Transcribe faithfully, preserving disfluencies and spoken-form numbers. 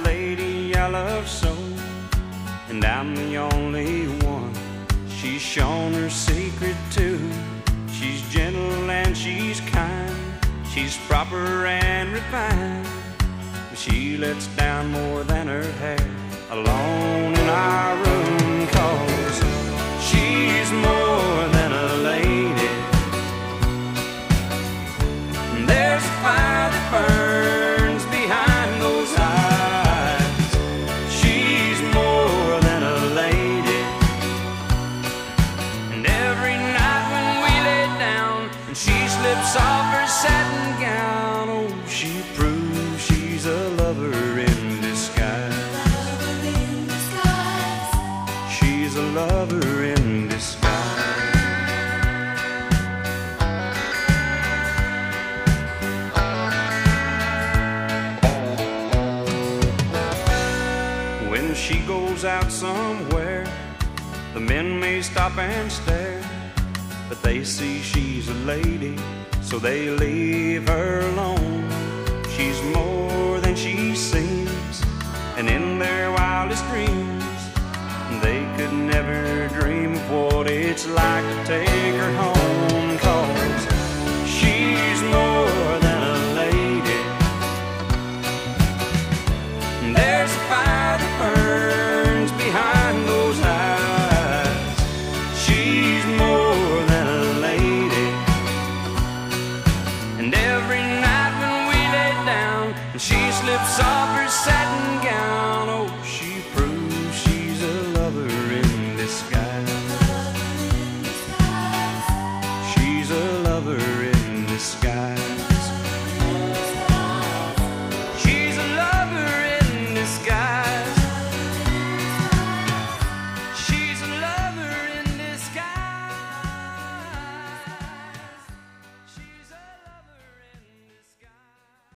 lady I love so, and I'm the only one she's shown her secret to. She's gentle and she's kind, she's proper and refined, but she lets down more than her hair alone in our room, 'cause she's more than a lady. There's a fire that burns behind those eyes. She's more than a lady. And every night when we lay down and she slips off her satin gown, oh, she proves she's a lover in disguise. She's a lover in disguise. When she goes out somewhere, the men may stop and stare, but they see she's a lady, so they leave her alone. She's more